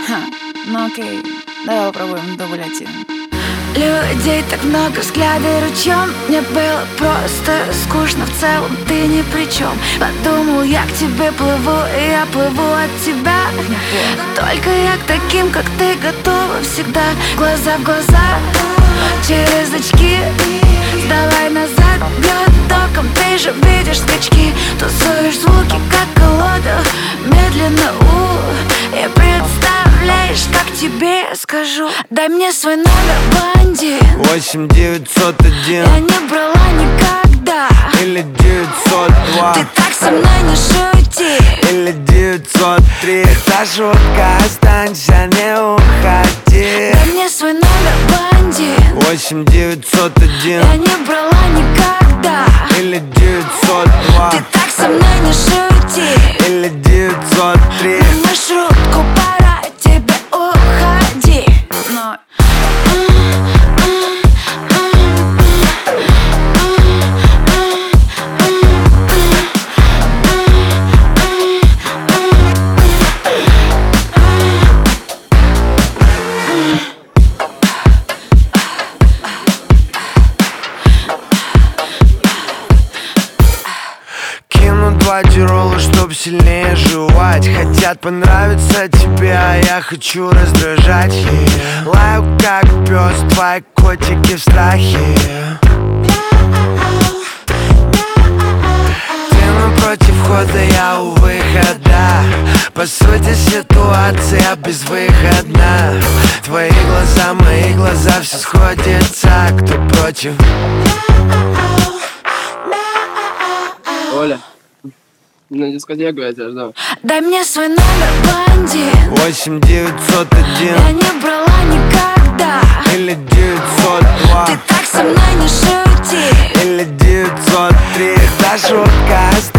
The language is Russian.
Ну окей, давай попробуем дубль 1. Людей так много, взгляды ручьем. Мне было просто скучно, в целом ты ни при чем. Подумал, я к тебе плыву, и я плыву от тебя. Только я к таким, как ты, готова всегда. Глаза в глаза, через очки. Сдавай назад, бьет током, ты же видишь скачки. Тусуешь звуки, как колода, медленно и представляешь, как тебе скажу. Дай мне свой номер, бандит. 8-901. Я не брала никогда. Или 902. Ты так со мной не шути. Или 903. Это шутка, останься, не уходи. Дай мне свой номер, бандит. 8-901. Я не брала никогда. Или 902. Ты так со мной не шути. Или 903. На маршрутку, пора тебе уходи. Но Два тирола, чтоб сильнее жевать. Хотят понравиться тебе, а я хочу раздражать. Лаю как пес, твои котики в страхе. Ты напротив входа, я у выхода. По сути ситуация безвыходна. Твои глаза, мои глаза, все сходится. Кто против? Оля, на дискотеку я тебя ждал. Дай мне свой номер, бандит. 8-901. Я не брала никогда. Или 902. Ты так со мной не шути. Или 903. Это шутка.